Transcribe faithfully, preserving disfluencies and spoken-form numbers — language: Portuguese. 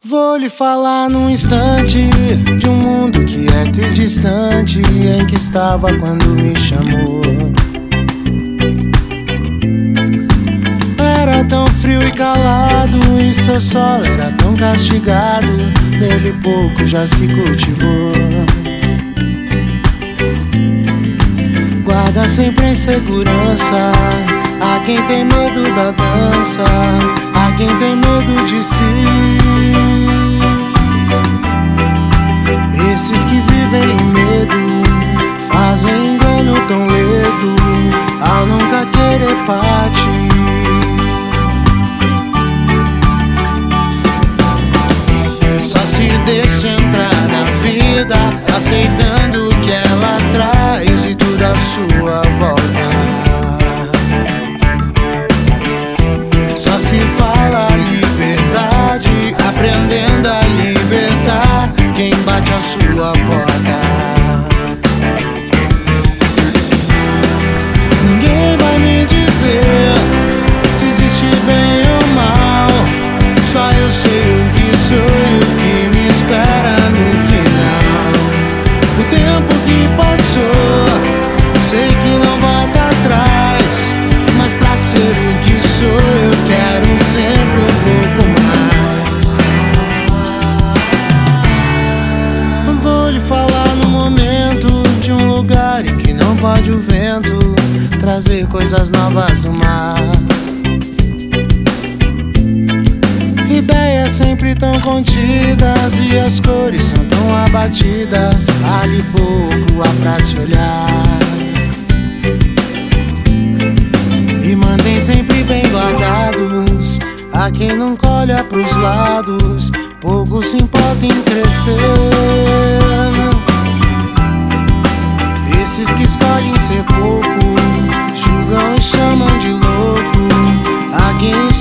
Vou lhe falar num instante de um mundo que é tridistante, em que estava quando me chamou. Era tão frio e calado, e seu sol era tão castigado, nele pouco já se cultivou. Guarda sempre em segurança a quem tem medo da dança, a quem tem medo de si. Esses que vivem em medo fazem engano tão ledo ao nunca querer partir. Só se deixa entrar na vida, aceitando o que ela traz e tudo à sua volta. Só se fala liberdade, aprendendo a libertar quem bate a sua porta. Ninguém vai me dizer se existe bem ou mal, só eu sei o que sou e o que me espera no final. O tempo que passou, sei que não volta atrás, mas pra ser o que sou eu quero sempre um pouco mais. Vou lhe falar no momento de um lugar em que não pode o vento trazer coisas novas do mar. Ideias sempre tão contidas e as cores são tão abatidas, ali pouco há pra se olhar. E mantém sempre bem guardados a quem nunca olha pros lados, pouco se importa em crescer. Esses que escolhem ser pouco julgam e chamam de louco a quem